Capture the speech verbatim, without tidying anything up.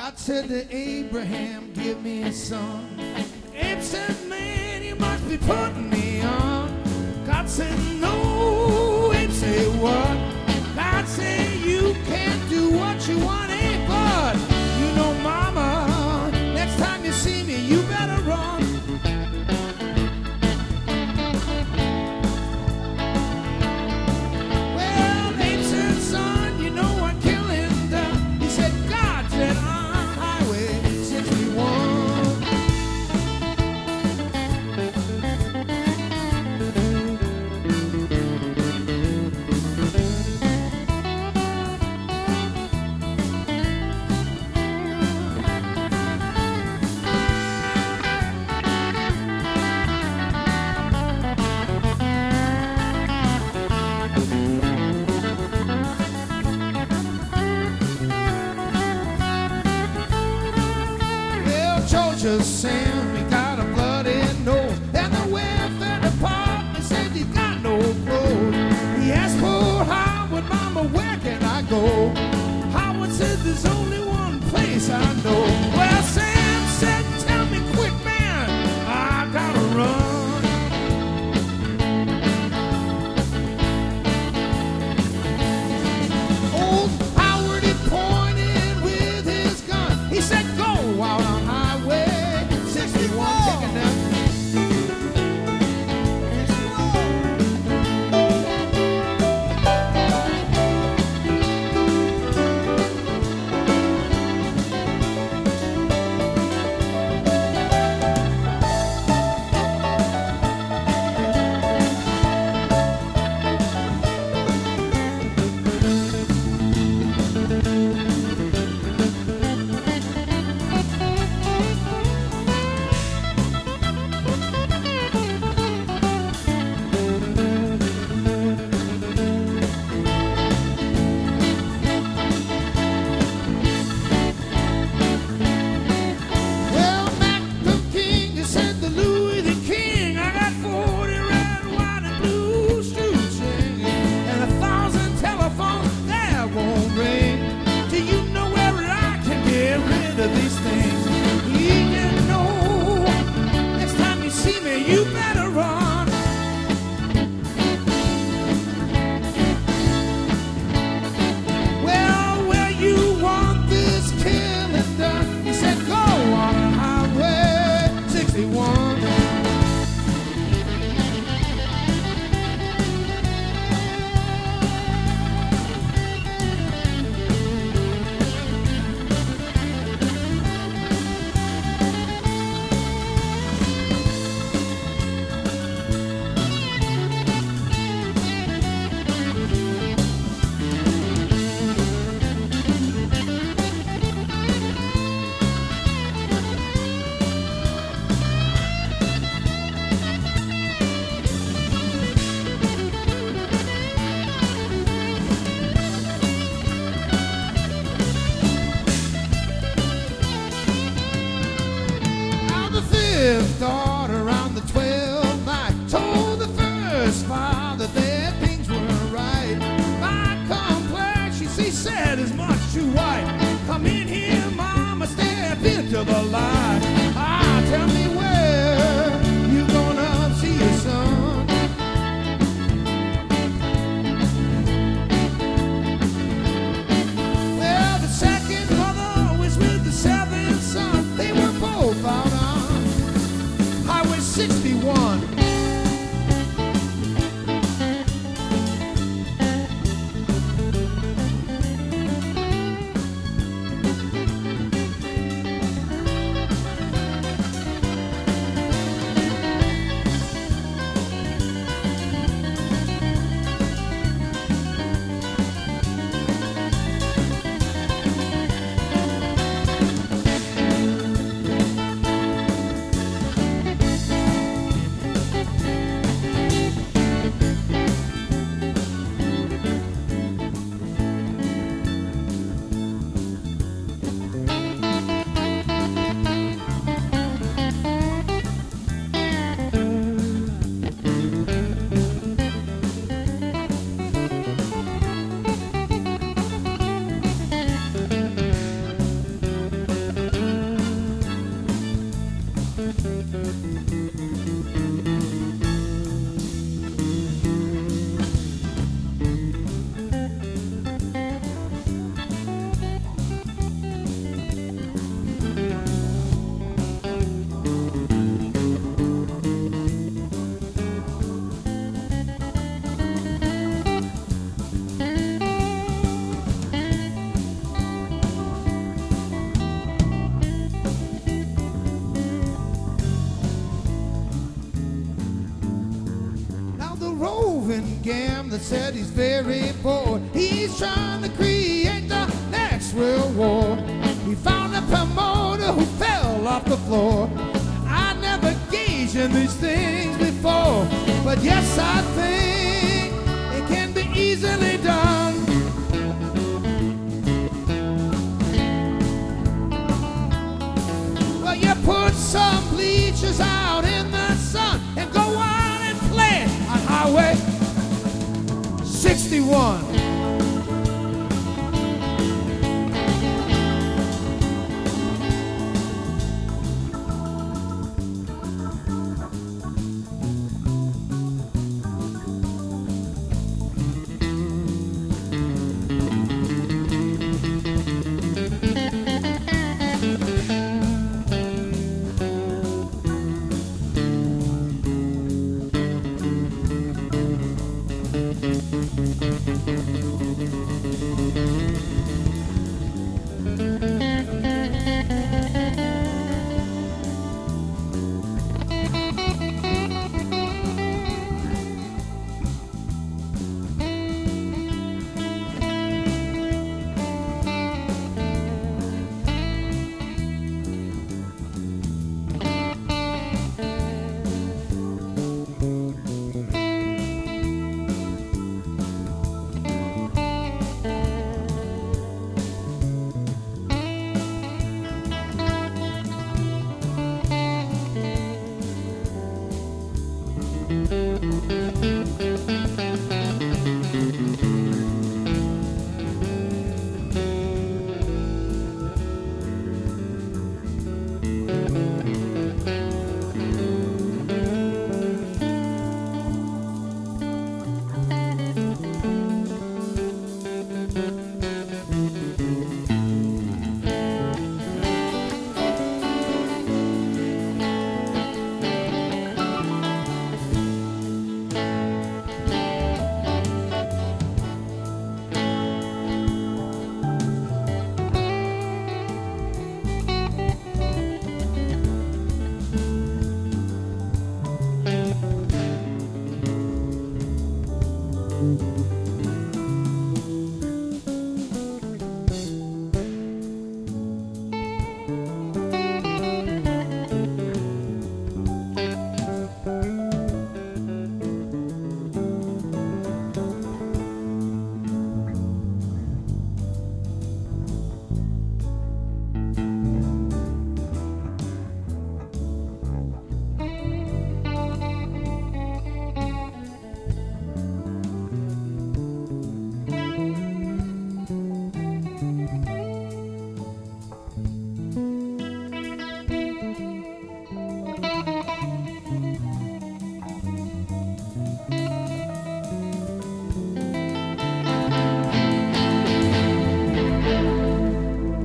God said to Abraham, give me a son. Abe said, man, you must be putting me on. God said, no. Abe said, what? God said, you can't do what you want, Abe, but you know, mama, next time you see me, you better run. Well, Abe said, son, you know what killing done? He said, God said, on Highway sixty-one. Georgia Sam, he got a bloody nose, and the welfare department said you got no clothes. He asked poor Howard, mama, where can I go? Howard said there's only one place I know. Well, Sam said, tell me quick, man, I gotta run. Old Howard, he pointed with his gun. He said, go out on Highway sixty-one, taking them. that said he's very bored. He's trying to create the next World War. He found a promoter who fell off the floor. I never gauged in these things before, but yes, I think it can be easily done. Well, you put some bleachers out in the sun and go out and play on Highway sixty-one.